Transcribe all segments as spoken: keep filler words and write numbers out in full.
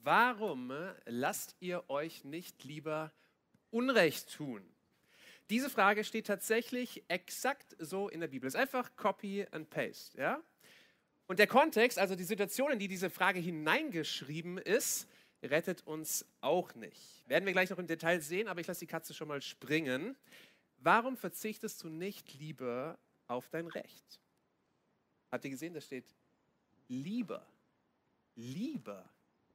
Warum lasst ihr euch nicht lieber Unrecht tun? Diese Frage steht tatsächlich exakt so in der Bibel. Es ist einfach Copy and Paste, ja? Und der Kontext, also die Situation, in die diese Frage hineingeschrieben ist, rettet uns auch nicht. Werden wir gleich noch im Detail sehen, aber ich lasse die Katze schon mal springen. Warum verzichtest du nicht lieber auf dein Recht? Habt ihr gesehen, da steht lieber. Lieber.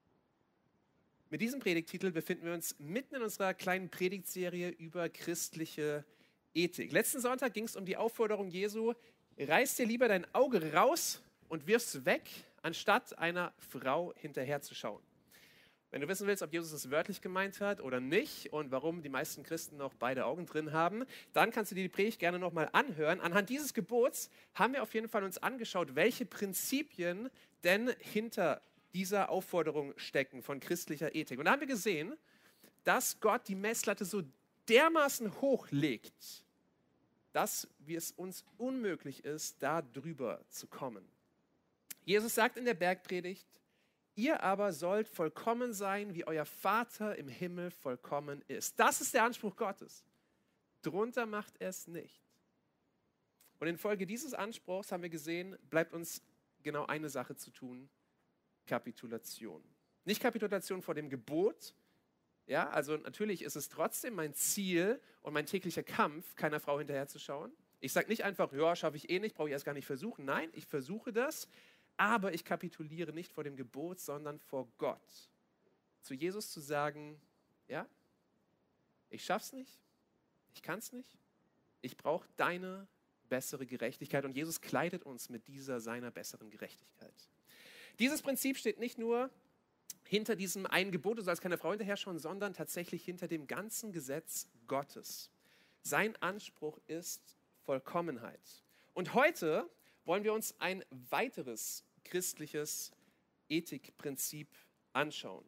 Mit diesem Predigttitel befinden wir uns mitten in unserer kleinen Predigtserie über christliche Ethik. Letzten Sonntag ging es um die Aufforderung Jesu, reiß dir lieber dein Auge raus und wirf's weg, anstatt einer Frau hinterherzuschauen. Wenn du wissen willst, ob Jesus es wörtlich gemeint hat oder nicht und warum die meisten Christen noch beide Augen drin haben, dann kannst du dir die Predigt gerne nochmal anhören. Anhand dieses Gebots haben wir auf jeden Fall uns angeschaut, welche Prinzipien denn hinter dieser Aufforderung stecken von christlicher Ethik. Und da haben wir gesehen, dass Gott die Messlatte so dermaßen hoch legt, dass es uns unmöglich ist, da drüber zu kommen. Jesus sagt in der Bergpredigt, ihr aber sollt vollkommen sein, wie euer Vater im Himmel vollkommen ist. Das ist der Anspruch Gottes. Drunter macht er es nicht. Und infolge dieses Anspruchs haben wir gesehen, bleibt uns genau eine Sache zu tun: Kapitulation. Nicht Kapitulation vor dem Gebot. Ja, also natürlich ist es trotzdem mein Ziel und mein täglicher Kampf, keiner Frau hinterherzuschauen. Ich sage nicht einfach, ja, schaffe ich eh nicht, brauche ich erst gar nicht versuchen. Nein, ich versuche das, aber ich kapituliere nicht vor dem Gebot, sondern vor Gott. Zu Jesus zu sagen, ja, ich schaff's nicht, ich kann's nicht, ich brauche deine bessere Gerechtigkeit. Und Jesus kleidet uns mit dieser seiner besseren Gerechtigkeit. Dieses Prinzip steht nicht nur hinter diesem einen Gebot, du sollst keine Frau hinterher schauen, sondern tatsächlich hinter dem ganzen Gesetz Gottes. Sein Anspruch ist Vollkommenheit. Und heute wollen wir uns ein weiteres christliches Ethikprinzip anschauen.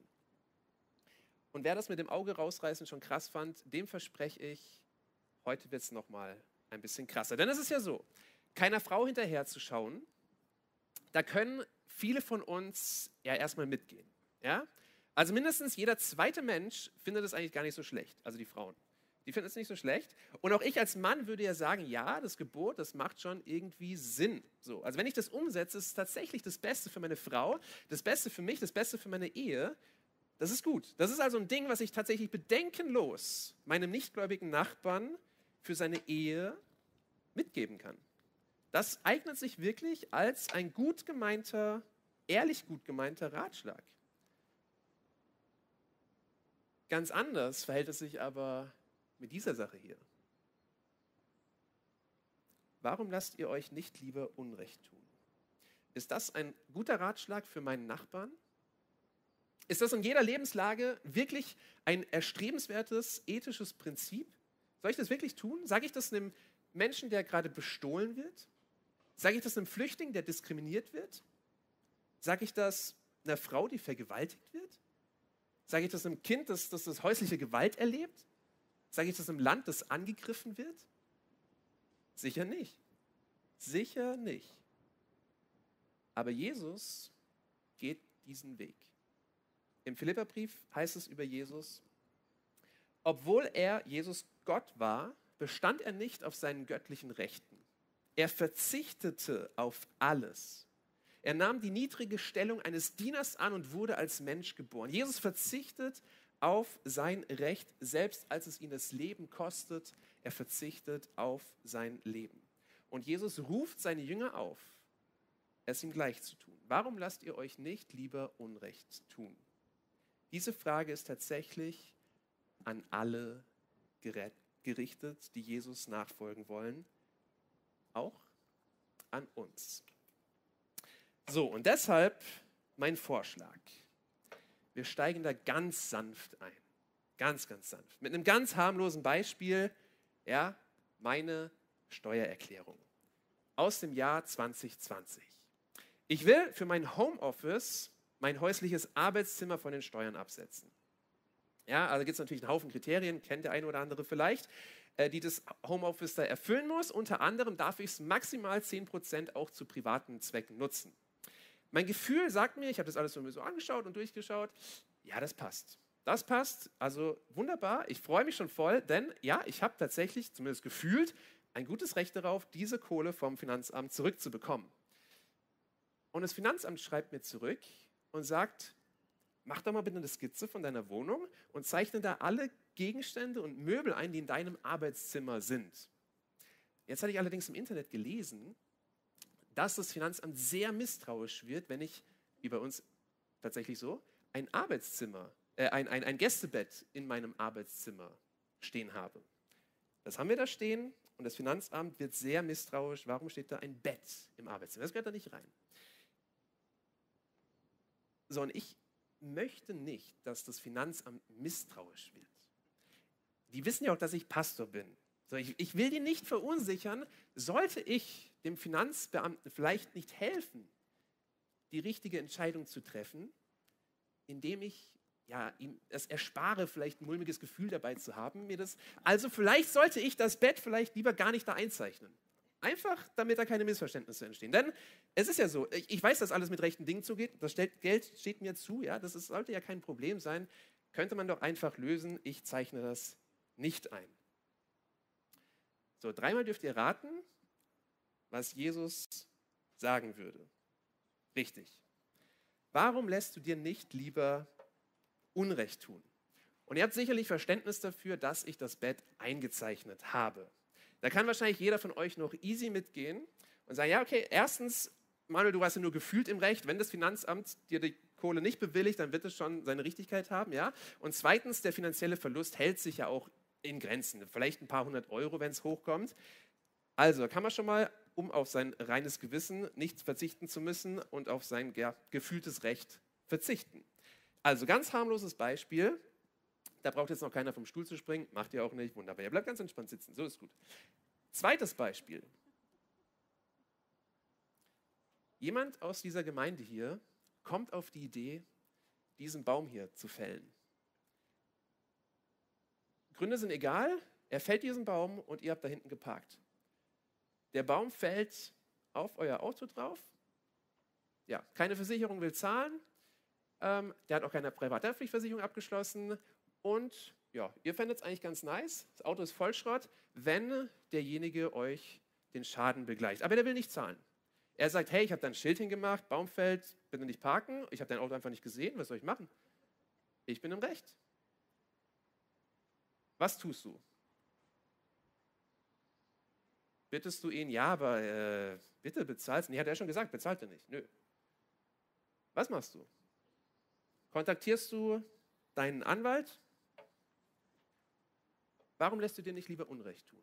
Und wer das mit dem Auge rausreißen schon krass fand, dem verspreche ich, heute wird es nochmal ein bisschen krasser. Denn es ist ja so, keiner Frau hinterherzuschauen, da können viele von uns ja erstmal mitgehen. Ja? Also mindestens jeder zweite Mensch findet es eigentlich gar nicht so schlecht, also die Frauen. Die finden es nicht so schlecht. Und auch ich als Mann würde ja sagen, ja, das Gebot, das macht schon irgendwie Sinn. So, also wenn ich das umsetze, ist es tatsächlich das Beste für meine Frau, das Beste für mich, das Beste für meine Ehe. Das ist gut. Das ist also ein Ding, was ich tatsächlich bedenkenlos meinem nichtgläubigen Nachbarn für seine Ehe mitgeben kann. Das eignet sich wirklich als ein gut gemeinter, ehrlich gut gemeinter Ratschlag. Ganz anders verhält es sich aber mit dieser Sache hier. Warum lasst ihr euch nicht lieber Unrecht tun? Ist das ein guter Ratschlag für meinen Nachbarn? Ist das in jeder Lebenslage wirklich ein erstrebenswertes ethisches Prinzip? Soll ich das wirklich tun? Sage ich das einem Menschen, der gerade bestohlen wird? Sage ich das einem Flüchtling, der diskriminiert wird? Sage ich das einer Frau, die vergewaltigt wird? Sage ich das einem Kind, das, das, das häusliche Gewalt erlebt? Sage ich das einem Land, das angegriffen wird? Sicher nicht. Sicher nicht. Aber Jesus geht diesen Weg. Im Philipperbrief heißt es über Jesus, obwohl er, Jesus, Gott war, bestand er nicht auf seinen göttlichen Rechten. Er verzichtete auf alles. Er nahm die niedrige Stellung eines Dieners an und wurde als Mensch geboren. Jesus verzichtet auf sein Recht, selbst als es ihn das Leben kostet. Er verzichtet auf sein Leben. Und Jesus ruft seine Jünger auf, es ihm gleich zu tun. Warum lasst ihr euch nicht lieber Unrecht tun? Diese Frage ist tatsächlich an alle gerichtet, die Jesus nachfolgen wollen, auch an uns. So, und deshalb mein Vorschlag. Wir steigen da ganz sanft ein. Ganz, ganz sanft. Mit einem ganz harmlosen Beispiel, ja, meine Steuererklärung aus dem Jahr zwanzig zwanzig. Ich will für mein Homeoffice mein häusliches Arbeitszimmer von den Steuern absetzen. Ja, also gibt es natürlich einen Haufen Kriterien, kennt der eine oder andere vielleicht, äh, die das Homeoffice da erfüllen muss. Unter anderem darf ich es maximal zehn Prozent auch zu privaten Zwecken nutzen. Mein Gefühl sagt mir, ich habe das alles so angeschaut und durchgeschaut, Ja, das passt. Das passt, also wunderbar. Ich freue mich schon voll, denn ja, ich habe tatsächlich, zumindest gefühlt, ein gutes Recht darauf, diese Kohle vom Finanzamt zurückzubekommen. Und das Finanzamt schreibt mir zurück und sagt, mach doch mal bitte eine Skizze von deiner Wohnung und zeichne da alle Gegenstände und Möbel ein, die in deinem Arbeitszimmer sind. Jetzt hatte ich allerdings im Internet gelesen, dass das Finanzamt sehr misstrauisch wird, wenn ich, wie bei uns tatsächlich so, ein Arbeitszimmer, äh, ein, ein, ein Gästebett in meinem Arbeitszimmer stehen habe. Das haben wir da stehen und das Finanzamt wird sehr misstrauisch. Warum steht da ein Bett im Arbeitszimmer? Das gehört da nicht rein. So, und ich möchte nicht, dass das Finanzamt misstrauisch wird. Die wissen ja auch, dass ich Pastor bin. So, ich, ich will die nicht verunsichern. Sollte ich dem Finanzbeamten vielleicht nicht helfen, die richtige Entscheidung zu treffen, indem ich ja, ihm es erspare, vielleicht ein mulmiges Gefühl dabei zu haben, mir das. Also vielleicht sollte ich das Bett vielleicht lieber gar nicht da einzeichnen. Einfach, damit da keine Missverständnisse entstehen. Denn es ist ja so, ich, ich weiß, dass alles mit rechten Dingen zugeht. Das stellt, Geld steht mir zu, ja, das ist, sollte ja kein Problem sein. Könnte man doch einfach lösen. Ich zeichne das nicht ein. So, dreimal dürft ihr raten, was Jesus sagen würde. Richtig. Warum lässt du dir nicht lieber Unrecht tun? Und ihr habt sicherlich Verständnis dafür, dass ich das Bett eingezeichnet habe. Da kann wahrscheinlich jeder von euch noch easy mitgehen und sagen, ja, okay, erstens, Manuel, du warst ja nur gefühlt im Recht. Wenn das Finanzamt dir die Kohle nicht bewilligt, dann wird es schon seine Richtigkeit haben, ja. Und zweitens, der finanzielle Verlust hält sich ja auch in Grenzen. Vielleicht ein paar hundert Euro, wenn es hochkommt. Also kann man schon mal, um auf sein reines Gewissen nicht verzichten zu müssen und auf sein ja, gefühltes Recht verzichten. Also ganz harmloses Beispiel. Da braucht jetzt noch keiner vom Stuhl zu springen. Macht ihr auch nicht. Wunderbar. Ihr bleibt ganz entspannt sitzen. So ist gut. Zweites Beispiel. Jemand aus dieser Gemeinde hier kommt auf die Idee, diesen Baum hier zu fällen. Gründe sind egal. Er fällt diesen Baum und ihr habt da hinten geparkt. Der Baum fällt auf euer Auto drauf. Ja, keine Versicherung will zahlen. Ähm, der hat auch keine Privathaftpflichtversicherung abgeschlossen. Und ja, ihr fändet es eigentlich ganz nice. Das Auto ist Vollschrott, wenn derjenige euch den Schaden begleicht. Aber der will nicht zahlen. Er sagt, hey, ich habe da ein Schild hingemacht, Baum fällt, bitte nicht parken. Ich habe dein Auto einfach nicht gesehen. Was soll ich machen? Ich bin im Recht. Was tust du? Bittest du ihn, ja, aber äh, bitte bezahlst. Nee, hat er schon gesagt, bezahlt er nicht. Nö. Was machst du? Kontaktierst du deinen Anwalt? Warum lässt du dir nicht lieber Unrecht tun?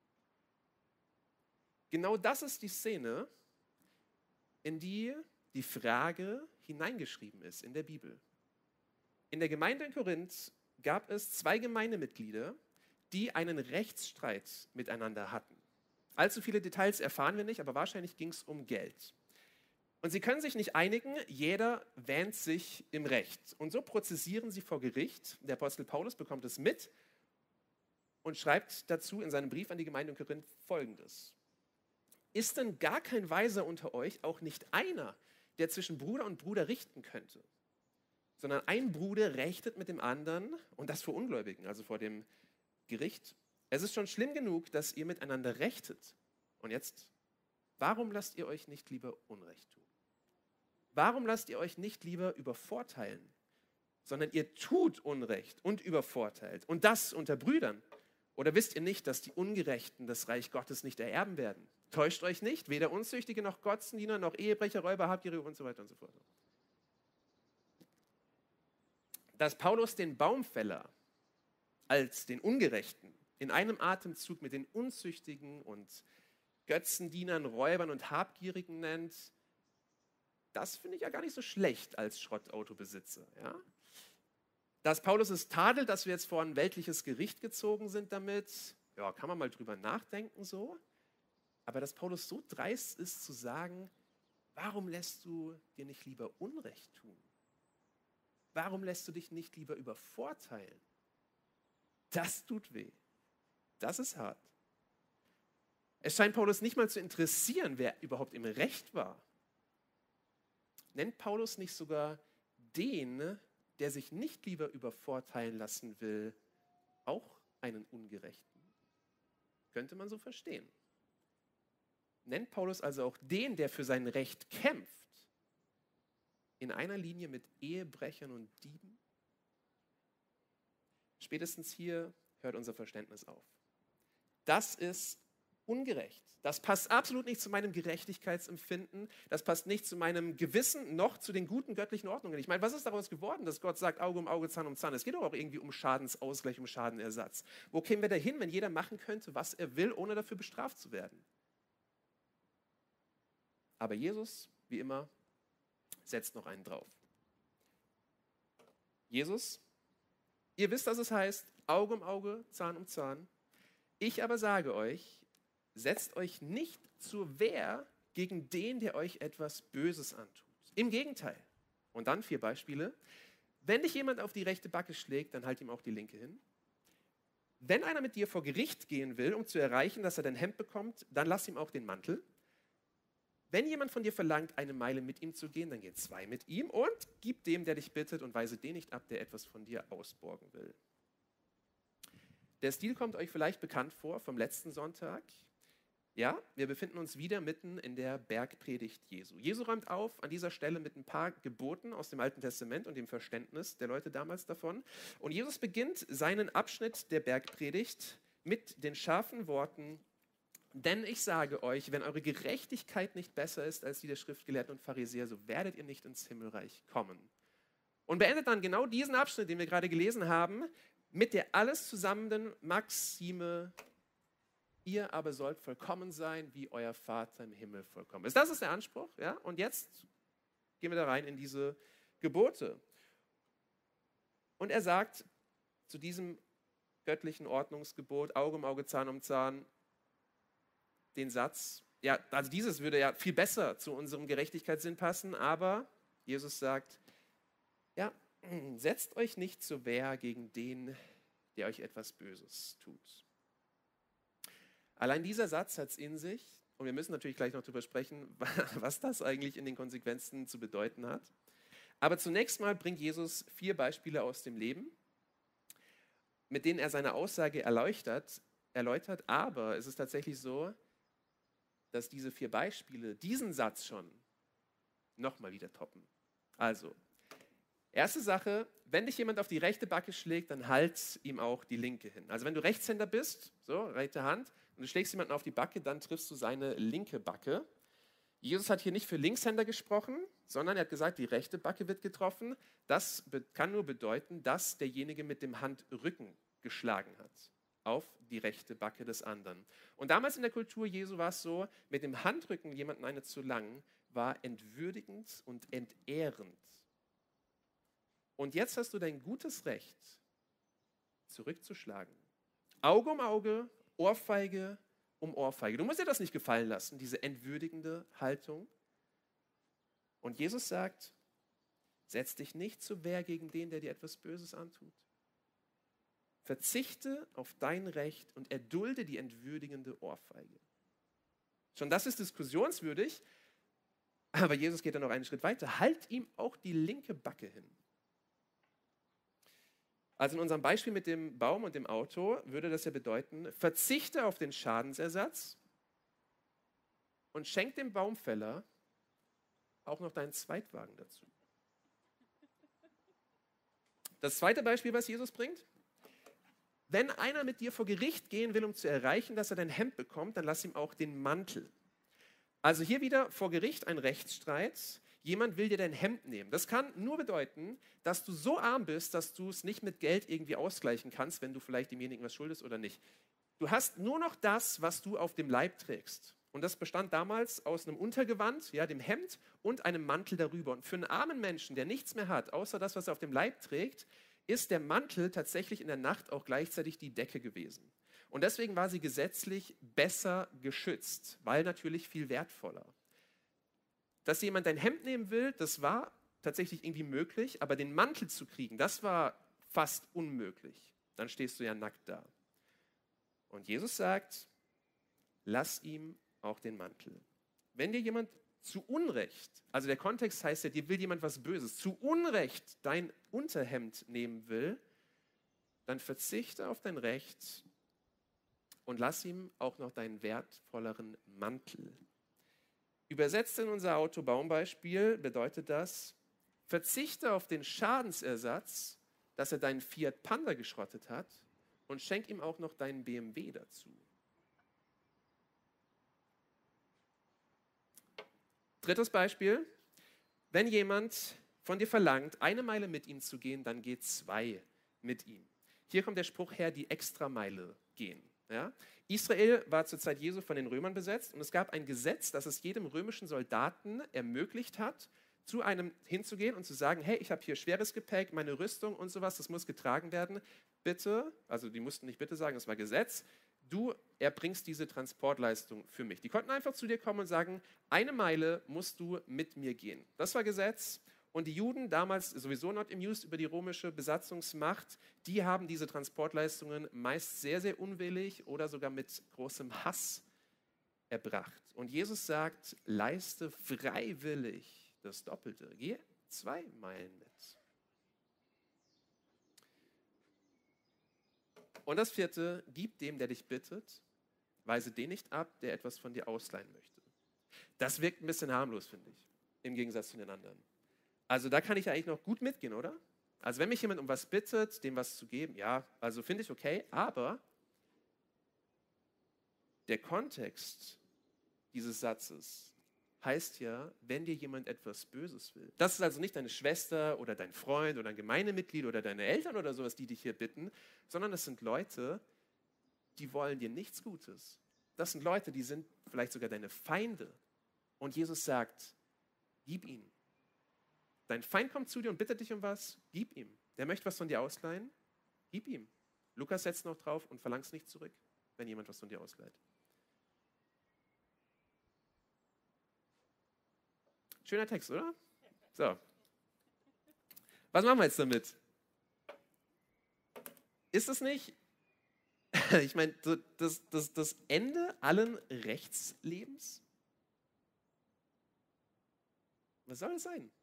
Genau das ist die Szene, in die die Frage hineingeschrieben ist in der Bibel. In der Gemeinde in Korinth gab es zwei Gemeindemitglieder, die einen Rechtsstreit miteinander hatten. Allzu viele Details erfahren wir nicht, aber wahrscheinlich ging es um Geld. Und sie können sich nicht einigen, jeder wähnt sich im Recht. Und so prozessieren sie vor Gericht. Der Apostel Paulus bekommt es mit und schreibt dazu in seinem Brief an die Gemeinde in Korinth Folgendes. Ist denn gar kein Weiser unter euch, auch nicht einer, der zwischen Bruder und Bruder richten könnte? Sondern ein Bruder rechtet mit dem anderen und das vor Ungläubigen, also vor dem Gericht. Es ist schon schlimm genug, dass ihr miteinander rechtet. Und jetzt, warum lasst ihr euch nicht lieber Unrecht tun? Warum lasst ihr euch nicht lieber übervorteilen? Sondern ihr tut Unrecht und übervorteilt. Und das unter Brüdern. Oder wisst ihr nicht, dass die Ungerechten das Reich Gottes nicht ererben werden? Täuscht euch nicht, weder Unzüchtige noch Götzendiener noch Ehebrecher, Räuber, Habgierige und so weiter und so fort. Dass Paulus den Baumfäller als den Ungerechten in einem Atemzug mit den Unzüchtigen und Götzendienern, Räubern und Habgierigen nennt, das finde ich ja gar nicht so schlecht als Schrottautobesitzer. Ja? Dass Paulus es tadelt, dass wir jetzt vor ein weltliches Gericht gezogen sind damit, ja, kann man mal drüber nachdenken so. Aber dass Paulus so dreist ist zu sagen, warum lässt du dir nicht lieber Unrecht tun? Warum lässt du dich nicht lieber übervorteilen? Das tut weh. Das ist hart. Es scheint Paulus nicht mal zu interessieren, wer überhaupt im Recht war. Nennt Paulus nicht sogar den, der sich nicht lieber übervorteilen lassen will, auch einen Ungerechten? Könnte man so verstehen. Nennt Paulus also auch den, der für sein Recht kämpft, in einer Linie mit Ehebrechern und Dieben? Spätestens hier hört unser Verständnis auf. Das ist ungerecht. Das passt absolut nicht zu meinem Gerechtigkeitsempfinden. Das passt nicht zu meinem Gewissen, noch zu den guten göttlichen Ordnungen. Ich meine, was ist daraus geworden, dass Gott sagt, Auge um Auge, Zahn um Zahn? Es geht doch auch irgendwie um Schadensausgleich, um Schadenersatz. Wo kämen wir dahin, wenn jeder machen könnte, was er will, ohne dafür bestraft zu werden? Aber Jesus, wie immer, setzt noch einen drauf. Jesus, ihr wisst, was es heißt, Auge um Auge, Zahn um Zahn. Ich aber sage euch, setzt euch nicht zur Wehr gegen den, der euch etwas Böses antut. Im Gegenteil. Und dann vier Beispiele. Wenn dich jemand auf die rechte Backe schlägt, dann halt ihm auch die linke hin. Wenn einer mit dir vor Gericht gehen will, um zu erreichen, dass er dein Hemd bekommt, dann lass ihm auch den Mantel. Wenn jemand von dir verlangt, eine Meile mit ihm zu gehen, dann geh zwei mit ihm und gib dem, der dich bittet, und weise den nicht ab, der etwas von dir ausborgen will. Der Stil kommt euch vielleicht bekannt vor vom letzten Sonntag. Ja, wir befinden uns wieder mitten in der Bergpredigt Jesu. Jesu räumt auf an dieser Stelle mit ein paar Geboten aus dem Alten Testament und dem Verständnis der Leute damals davon. Und Jesus beginnt seinen Abschnitt der Bergpredigt mit den scharfen Worten: Denn ich sage euch, wenn eure Gerechtigkeit nicht besser ist als die der Schriftgelehrten und Pharisäer, so werdet ihr nicht ins Himmelreich kommen. Und beendet dann genau diesen Abschnitt, den wir gerade gelesen haben, mit der alles zusammenhängenden Maxime: Ihr aber sollt vollkommen sein, wie euer Vater im Himmel vollkommen ist. Das ist der Anspruch. Ja? Und jetzt gehen wir da rein in diese Gebote. Und er sagt zu diesem göttlichen Ordnungsgebot, Auge um Auge, Zahn um Zahn, den Satz, ja, also dieses würde ja viel besser zu unserem Gerechtigkeitssinn passen, aber Jesus sagt, ja, setzt euch nicht zur Wehr gegen den, der euch etwas Böses tut. Allein dieser Satz hat es in sich, und wir müssen natürlich gleich noch darüber sprechen, was das eigentlich in den Konsequenzen zu bedeuten hat. Aber zunächst mal bringt Jesus vier Beispiele aus dem Leben, mit denen er seine Aussage erläutert, erläutert. Aber es ist tatsächlich so, dass diese vier Beispiele diesen Satz schon nochmal wieder toppen. Also, erste Sache, wenn dich jemand auf die rechte Backe schlägt, dann halt ihm auch die linke hin. Also wenn du Rechtshänder bist, so, rechte Hand, und du schlägst jemanden auf die Backe, dann triffst du seine linke Backe. Jesus hat hier nicht für Linkshänder gesprochen, sondern er hat gesagt, die rechte Backe wird getroffen. Das kann nur bedeuten, dass derjenige mit dem Handrücken geschlagen hat auf die rechte Backe des anderen. Und damals in der Kultur Jesu war es so, mit dem Handrücken jemanden eine zu langen, war entwürdigend und entehrend. Und jetzt hast du dein gutes Recht, zurückzuschlagen. Auge um Auge, Ohrfeige um Ohrfeige. Du musst dir das nicht gefallen lassen, diese entwürdigende Haltung. Und Jesus sagt, setz dich nicht zur Wehr gegen den, der dir etwas Böses antut. Verzichte auf dein Recht und erdulde die entwürdigende Ohrfeige. Schon das ist diskussionswürdig, aber Jesus geht dann noch einen Schritt weiter. Halt ihm auch die linke Backe hin. Also in unserem Beispiel mit dem Baum und dem Auto würde das ja bedeuten, verzichte auf den Schadensersatz und schenk dem Baumfäller auch noch deinen Zweitwagen dazu. Das zweite Beispiel, was Jesus bringt: Wenn einer mit dir vor Gericht gehen will, um zu erreichen, dass er dein Hemd bekommt, dann lass ihm auch den Mantel. Also hier wieder vor Gericht ein Rechtsstreit. Jemand will dir dein Hemd nehmen. Das kann nur bedeuten, dass du so arm bist, dass du es nicht mit Geld irgendwie ausgleichen kannst, wenn du vielleicht demjenigen was schuldest oder nicht. Du hast nur noch das, was du auf dem Leib trägst. Und das bestand damals aus einem Untergewand, ja, dem Hemd und einem Mantel darüber. Und für einen armen Menschen, der nichts mehr hat, außer das, was er auf dem Leib trägt, ist der Mantel tatsächlich in der Nacht auch gleichzeitig die Decke gewesen. Und deswegen war sie gesetzlich besser geschützt, weil natürlich viel wertvoller. Dass jemand dein Hemd nehmen will, das war tatsächlich irgendwie möglich, aber den Mantel zu kriegen, das war fast unmöglich. Dann stehst du ja nackt da. Und Jesus sagt, lass ihm auch den Mantel. Wenn dir jemand zu Unrecht, also der Kontext heißt ja, dir will jemand was Böses, zu Unrecht dein Unterhemd nehmen will, dann verzichte auf dein Recht und lass ihm auch noch deinen wertvolleren Mantel. Übersetzt in unser Autobaumbeispiel bedeutet das, verzichte auf den Schadensersatz, dass er deinen Fiat Panda geschrottet hat und schenk ihm auch noch deinen B M W dazu. Drittes Beispiel, wenn jemand von dir verlangt, eine Meile mit ihm zu gehen, dann geh zwei mit ihm. Hier kommt der Spruch her, die Extrameile gehen. Ja? Israel war zur Zeit Jesu von den Römern besetzt und es gab ein Gesetz, das es jedem römischen Soldaten ermöglicht hat, zu einem hinzugehen und zu sagen, hey, ich habe hier schweres Gepäck, meine Rüstung und sowas, das muss getragen werden. Bitte, also die mussten nicht bitte sagen, das war Gesetz, du erbringst diese Transportleistung für mich. Die konnten einfach zu dir kommen und sagen, eine Meile musst du mit mir gehen. Das war Gesetz. Und die Juden, damals sowieso not amused über die römische Besatzungsmacht, die haben diese Transportleistungen meist sehr, sehr unwillig oder sogar mit großem Hass erbracht. Und Jesus sagt, leiste freiwillig das Doppelte. Geh zwei Meilen mit. Und das vierte, gib dem, der dich bittet, weise den nicht ab, der etwas von dir ausleihen möchte. Das wirkt ein bisschen harmlos, finde ich, im Gegensatz zu den anderen. Also da kann ich eigentlich noch gut mitgehen, oder? Also wenn mich jemand um was bittet, dem was zu geben, ja, also finde ich okay, aber der Kontext dieses Satzes heißt ja, wenn dir jemand etwas Böses will. Das ist also nicht deine Schwester oder dein Freund oder ein Gemeindemitglied oder deine Eltern oder sowas, die dich hier bitten, sondern das sind Leute, die wollen dir nichts Gutes. Das sind Leute, die sind vielleicht sogar deine Feinde. Und Jesus sagt, gib ihnen. Dein Feind kommt zu dir und bittet dich um was, gib ihm. Der möchte was von dir ausleihen, gib ihm. Lukas setzt noch drauf und verlangt es nicht zurück, wenn jemand was von dir ausleiht. Schöner Text, oder? So. Was machen wir jetzt damit? Ist es nicht, ich meine, das, das, das Ende allen Rechtslebens? Was soll es sein?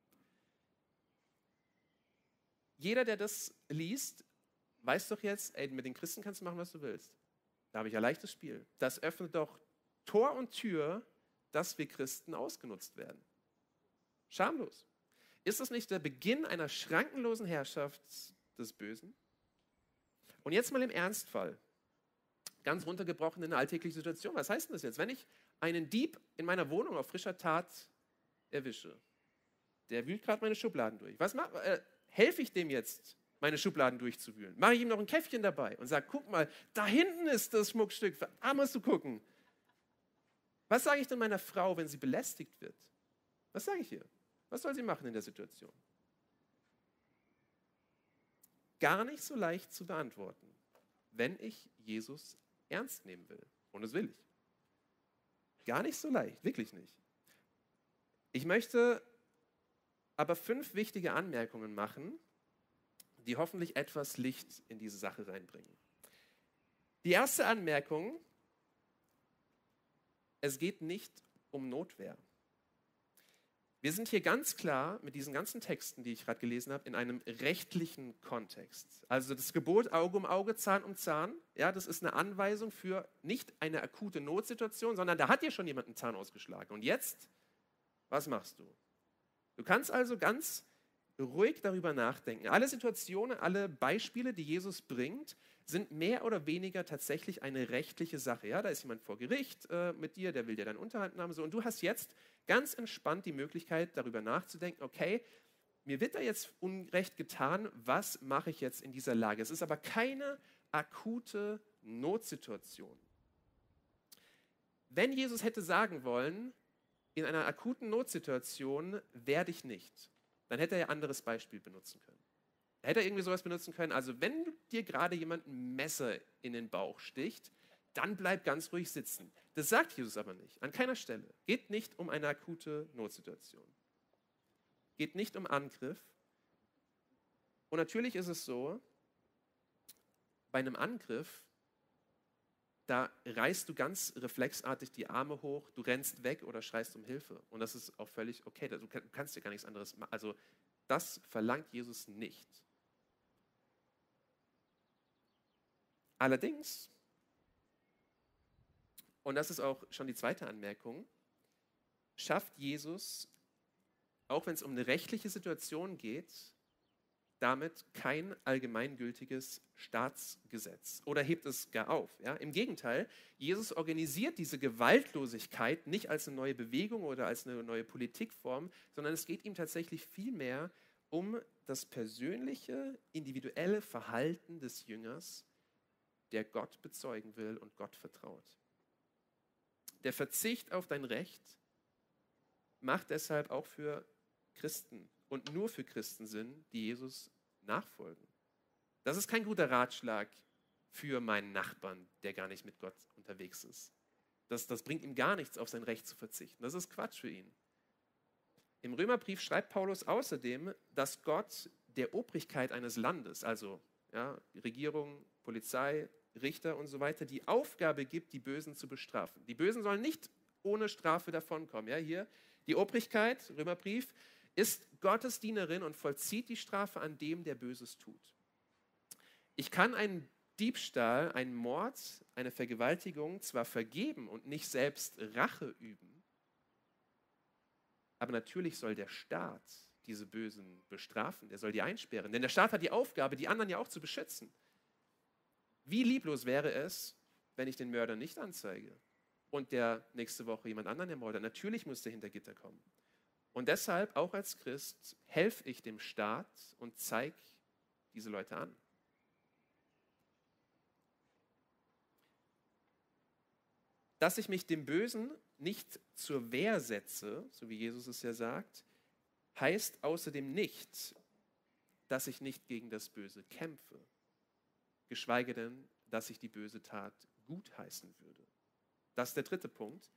Jeder, der das liest, weiß doch jetzt, ey, mit den Christen kannst du machen, was du willst. Da habe ich ein leichtes Spiel. Das öffnet doch Tor und Tür, dass wir Christen ausgenutzt werden. Schamlos. Ist das nicht der Beginn einer schrankenlosen Herrschaft des Bösen? Und jetzt mal im Ernstfall. Ganz runtergebrochen in eine alltägliche Situation. Was heißt denn das jetzt? Wenn ich einen Dieb in meiner Wohnung auf frischer Tat erwische, der wühlt gerade meine Schubladen durch. Was macht, äh, helfe ich dem jetzt, meine Schubladen durchzuwühlen? Mache ich ihm noch ein Käffchen dabei und sage, guck mal, da hinten ist das Schmuckstück, ah, musst du gucken. Was sage ich denn meiner Frau, wenn sie belästigt wird? Was sage ich ihr? Was soll sie machen in der Situation? Gar nicht so leicht zu beantworten, wenn ich Jesus ernst nehmen will. Und das will ich. Gar nicht so leicht, wirklich nicht. Ich möchte aber fünf wichtige Anmerkungen machen, die hoffentlich etwas Licht in diese Sache reinbringen. Die erste Anmerkung, es geht nicht um Notwehr. Wir sind hier ganz klar mit diesen ganzen Texten, die ich gerade gelesen habe, in einem rechtlichen Kontext. Also das Gebot Auge um Auge, Zahn um Zahn, ja, das ist eine Anweisung für nicht eine akute Notsituation, sondern da hat dir schon jemand einen Zahn ausgeschlagen. Und jetzt, was machst du? Du kannst also ganz ruhig darüber nachdenken. Alle Situationen, alle Beispiele, die Jesus bringt, sind mehr oder weniger tatsächlich eine rechtliche Sache. Ja, da ist jemand vor Gericht äh, mit dir, der will dir deinen Unterhalt nehmen. So, und du hast jetzt ganz entspannt die Möglichkeit, darüber nachzudenken, okay, mir wird da jetzt Unrecht getan, was mache ich jetzt in dieser Lage? Es ist aber keine akute Notsituation. Wenn Jesus hätte sagen wollen, in einer akuten Notsituation werde ich nicht, dann hätte er ein anderes Beispiel benutzen können. Er hätte irgendwie sowas benutzen können, also wenn dir gerade jemand ein Messer in den Bauch sticht, dann bleib ganz ruhig sitzen. Das sagt Jesus aber nicht, an keiner Stelle. Geht nicht um eine akute Notsituation. Geht nicht um Angriff. Und natürlich ist es so, bei einem Angriff da reißt du ganz reflexartig die Arme hoch, du rennst weg oder schreist um Hilfe. Und das ist auch völlig okay. Du kannst dir gar nichts anderes machen. Also das verlangt Jesus nicht. Allerdings, und das ist auch schon die zweite Anmerkung, schafft Jesus, auch wenn es um eine rechtliche Situation geht, damit kein allgemeingültiges Staatsgesetz oder hebt es gar auf. Ja? Im Gegenteil, Jesus organisiert diese Gewaltlosigkeit nicht als eine neue Bewegung oder als eine neue Politikform, sondern es geht ihm tatsächlich vielmehr um das persönliche, individuelle Verhalten des Jüngers, der Gott bezeugen will und Gott vertraut. Der Verzicht auf dein Recht macht deshalb auch für Christen und nur für Christen Sinn, die Jesus nachfolgen. Das ist kein guter Ratschlag für meinen Nachbarn, der gar nicht mit Gott unterwegs ist. Das, das bringt ihm gar nichts, auf sein Recht zu verzichten. Das ist Quatsch für ihn. Im Römerbrief schreibt Paulus außerdem, dass Gott der Obrigkeit eines Landes, also ja, Regierung, Polizei, Richter und so weiter, die Aufgabe gibt, die Bösen zu bestrafen. Die Bösen sollen nicht ohne Strafe davonkommen. Ja, hier die Obrigkeit, Römerbrief, ist Gottes Dienerin und vollzieht die Strafe an dem, der Böses tut. Ich kann einen Diebstahl, einen Mord, eine Vergewaltigung zwar vergeben und nicht selbst Rache üben, aber natürlich soll der Staat diese Bösen bestrafen, der soll die einsperren, denn der Staat hat die Aufgabe, die anderen ja auch zu beschützen. Wie lieblos wäre es, wenn ich den Mörder nicht anzeige und der nächste Woche jemand anderen ermordet? Natürlich muss der hinter Gitter kommen. Und deshalb, auch als Christ, helfe ich dem Staat und zeige diese Leute an. Dass ich mich dem Bösen nicht zur Wehr setze, so wie Jesus es ja sagt, heißt außerdem nicht, dass ich nicht gegen das Böse kämpfe, geschweige denn, dass ich die böse Tat gutheißen würde. Das ist der dritte Punkt.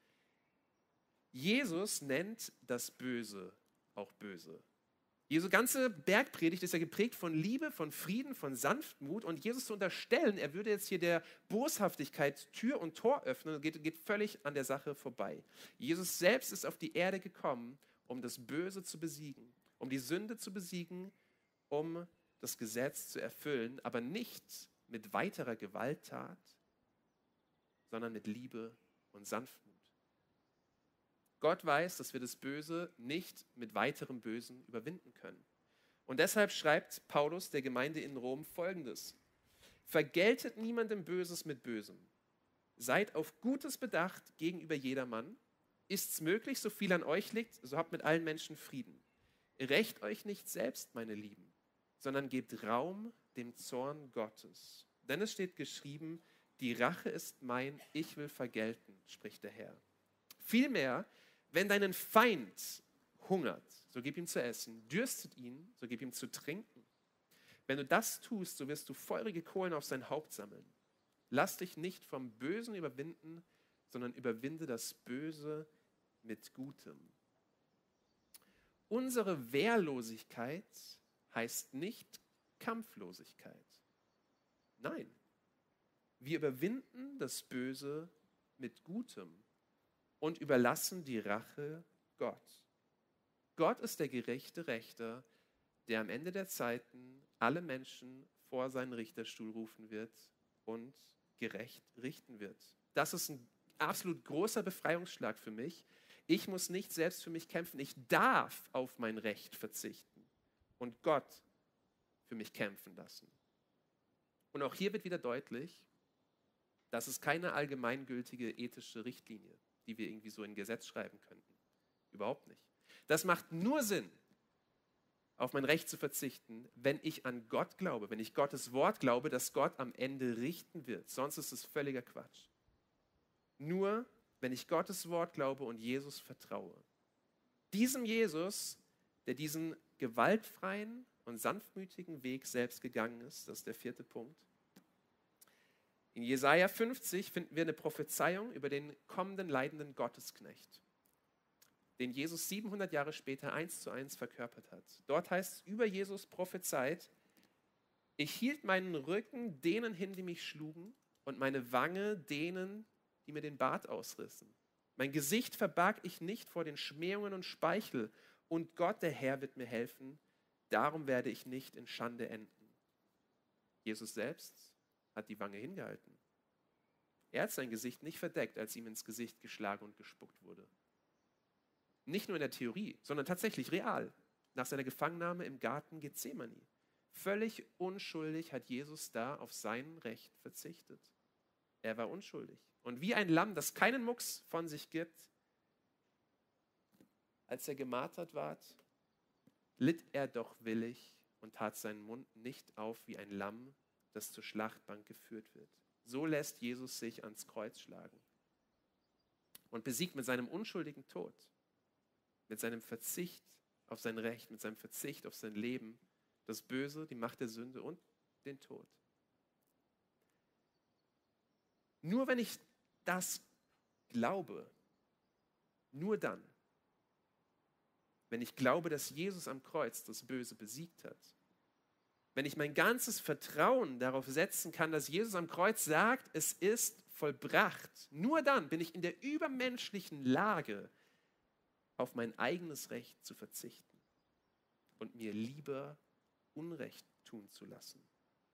Jesus nennt das Böse auch böse. Jesu ganze Bergpredigt ist ja geprägt von Liebe, von Frieden, von Sanftmut. Und Jesus zu unterstellen, er würde jetzt hier der Boshaftigkeit Tür und Tor öffnen, geht, geht völlig an der Sache vorbei. Jesus selbst ist auf die Erde gekommen, um das Böse zu besiegen, um die Sünde zu besiegen, um das Gesetz zu erfüllen, aber nicht mit weiterer Gewalttat, sondern mit Liebe und Sanftmut. Gott weiß, dass wir das Böse nicht mit weiterem Bösen überwinden können. Und deshalb schreibt Paulus der Gemeinde in Rom Folgendes: Vergeltet niemandem Böses mit Bösem. Seid auf Gutes bedacht gegenüber jedermann. Ist's möglich, so viel an euch liegt, so habt mit allen Menschen Frieden. Rächt euch nicht selbst, meine Lieben, sondern gebt Raum dem Zorn Gottes. Denn es steht geschrieben, die Rache ist mein, ich will vergelten, spricht der Herr. Vielmehr, wenn deinen Feind hungert, so gib ihm zu essen, dürstet ihn, so gib ihm zu trinken. Wenn du das tust, so wirst du feurige Kohlen auf sein Haupt sammeln. Lass dich nicht vom Bösen überwinden, sondern überwinde das Böse mit Gutem. Unsere Wehrlosigkeit heißt nicht Kampflosigkeit. Nein, wir überwinden das Böse mit Gutem und überlassen die Rache Gott. Gott ist der gerechte Richter, der am Ende der Zeiten alle Menschen vor seinen Richterstuhl rufen wird und gerecht richten wird. Das ist ein absolut großer Befreiungsschlag für mich. Ich muss nicht selbst für mich kämpfen. Ich darf auf mein Recht verzichten und Gott für mich kämpfen lassen. Und auch hier wird wieder deutlich, das ist keine allgemeingültige ethische Richtlinie, die wir irgendwie so in Gesetz schreiben könnten. Überhaupt nicht. Das macht nur Sinn, auf mein Recht zu verzichten, wenn ich an Gott glaube, wenn ich Gottes Wort glaube, dass Gott am Ende richten wird. Sonst ist es völliger Quatsch. Nur, wenn ich Gottes Wort glaube und Jesus vertraue. Diesem Jesus, der diesen gewaltfreien und sanftmütigen Weg selbst gegangen ist, das ist der vierte Punkt. In Jesaja fünfzig finden wir eine Prophezeiung über den kommenden leidenden Gottesknecht, den Jesus siebenhundert Jahre später eins zu eins verkörpert hat. Dort heißt es über Jesus prophezeit: Ich hielt meinen Rücken denen hin, die mich schlugen, und meine Wange denen, die mir den Bart ausrissen. Mein Gesicht verbarg ich nicht vor den Schmähungen und Speichel. Und Gott, der Herr, wird mir helfen. Darum werde ich nicht in Schande enden. Jesus selbst hat die Wange hingehalten. Er hat sein Gesicht nicht verdeckt, als ihm ins Gesicht geschlagen und gespuckt wurde. Nicht nur in der Theorie, sondern tatsächlich real. Nach seiner Gefangennahme im Garten Gethsemane. Völlig unschuldig hat Jesus da auf sein Recht verzichtet. Er war unschuldig. Und wie ein Lamm, das keinen Mucks von sich gibt, als er gemartert ward, litt er doch willig und tat seinen Mund nicht auf wie ein Lamm, das zur Schlachtbank geführt wird. So lässt Jesus sich ans Kreuz schlagen und besiegt mit seinem unschuldigen Tod, mit seinem Verzicht auf sein Recht, mit seinem Verzicht auf sein Leben, das Böse, die Macht der Sünde und den Tod. Nur wenn ich das glaube, nur dann, wenn ich glaube, dass Jesus am Kreuz das Böse besiegt hat, wenn ich mein ganzes Vertrauen darauf setzen kann, dass Jesus am Kreuz sagt, es ist vollbracht, nur dann bin ich in der übermenschlichen Lage, auf mein eigenes Recht zu verzichten und mir lieber Unrecht tun zu lassen.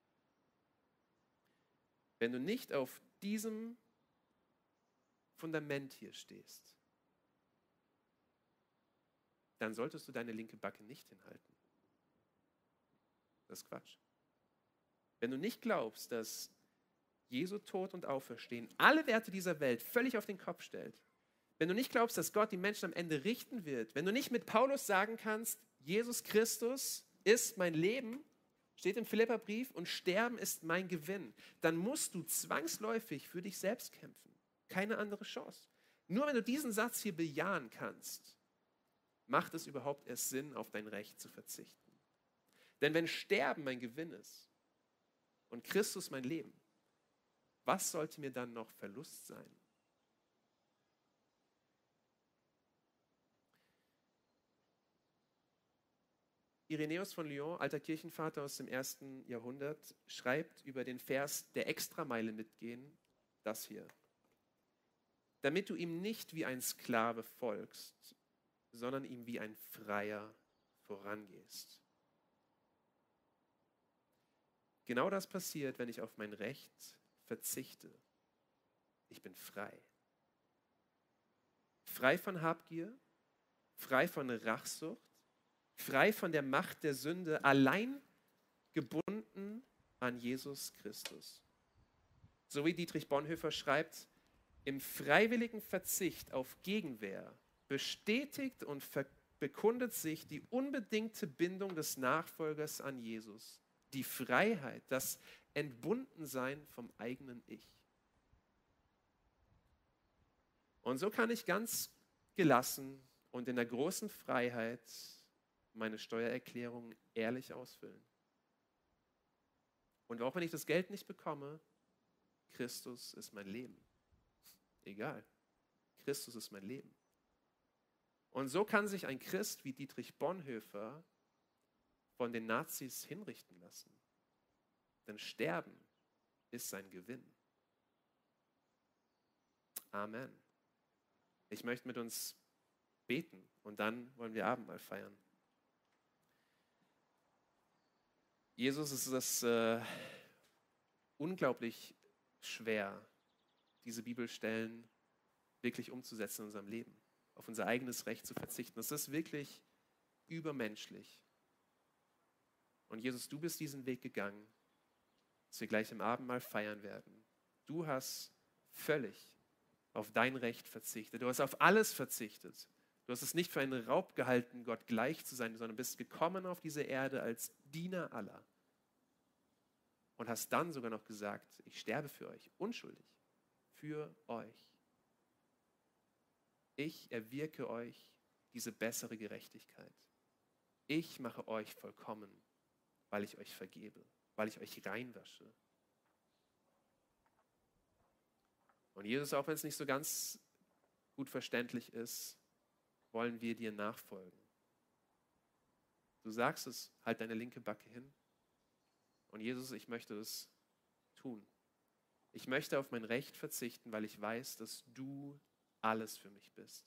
Wenn du nicht auf diesem Fundament hier stehst, dann solltest du deine linke Backe nicht hinhalten. Das ist Quatsch. Wenn du nicht glaubst, dass Jesu Tod und Auferstehen alle Werte dieser Welt völlig auf den Kopf stellt, wenn du nicht glaubst, dass Gott die Menschen am Ende richten wird, wenn du nicht mit Paulus sagen kannst, Jesus Christus ist mein Leben, steht im Philipperbrief, und Sterben ist mein Gewinn, dann musst du zwangsläufig für dich selbst kämpfen. Keine andere Chance. Nur wenn du diesen Satz hier bejahen kannst, macht es überhaupt erst Sinn, auf dein Recht zu verzichten. Denn wenn Sterben mein Gewinn ist und Christus mein Leben, was sollte mir dann noch Verlust sein? Irenäus von Lyon, alter Kirchenvater aus dem ersten Jahrhundert, schreibt über den Vers der Extrameile mitgehen, das hier. Damit du ihm nicht wie ein Sklave folgst, sondern ihm wie ein Freier vorangehst. Genau das passiert, wenn ich auf mein Recht verzichte. Ich bin frei. Frei von Habgier, frei von Rachsucht, frei von der Macht der Sünde, allein gebunden an Jesus Christus. So wie Dietrich Bonhoeffer schreibt, im freiwilligen Verzicht auf Gegenwehr bestätigt und bekundet sich die unbedingte Bindung des Nachfolgers an Jesus, die Freiheit, das Entbundensein vom eigenen Ich. Und so kann ich ganz gelassen und in der großen Freiheit meine Steuererklärung ehrlich ausfüllen. Und auch wenn ich das Geld nicht bekomme, Christus ist mein Leben. Egal, Christus ist mein Leben. Und so kann sich ein Christ wie Dietrich Bonhoeffer von den Nazis hinrichten lassen. Denn Sterben ist sein Gewinn. Amen. Ich möchte mit uns beten und dann wollen wir Abendmahl feiern. Jesus, es ist äh, unglaublich schwer, diese Bibelstellen wirklich umzusetzen in unserem Leben, auf unser eigenes Recht zu verzichten. Das ist wirklich übermenschlich. Und Jesus, du bist diesen Weg gegangen, dass wir gleich im Abendmahl feiern werden. Du hast völlig auf dein Recht verzichtet. Du hast auf alles verzichtet. Du hast es nicht für einen Raub gehalten, Gott gleich zu sein, sondern bist gekommen auf diese Erde als Diener aller. Und hast dann sogar noch gesagt, ich sterbe für euch, unschuldig, für euch. Ich erwirke euch diese bessere Gerechtigkeit. Ich mache euch vollkommen, weil ich euch vergebe, weil ich euch reinwasche. Und Jesus, auch wenn es nicht so ganz gut verständlich ist, wollen wir dir nachfolgen. Du sagst es, halt deine linke Backe hin. Und Jesus, ich möchte es tun. Ich möchte auf mein Recht verzichten, weil ich weiß, dass du alles für mich bist.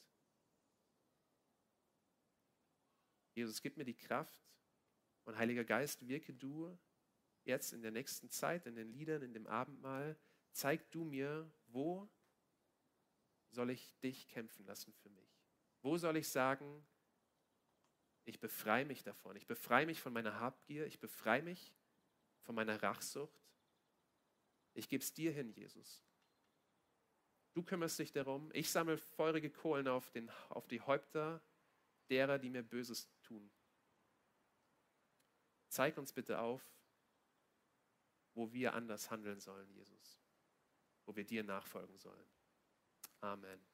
Jesus, gib mir die Kraft und Heiliger Geist, wirke du jetzt in der nächsten Zeit, in den Liedern, in dem Abendmahl. Zeig du mir, wo soll ich dich kämpfen lassen für mich? Wo soll ich sagen, ich befreie mich davon, ich befreie mich von meiner Habgier, ich befreie mich von meiner Rachsucht. Ich gebe es dir hin, Jesus. Du kümmerst dich darum. Ich sammle feurige Kohlen auf, den, auf die Häupter derer, die mir Böses tun. Zeig uns bitte auf, wo wir anders handeln sollen, Jesus. Wo wir dir nachfolgen sollen. Amen.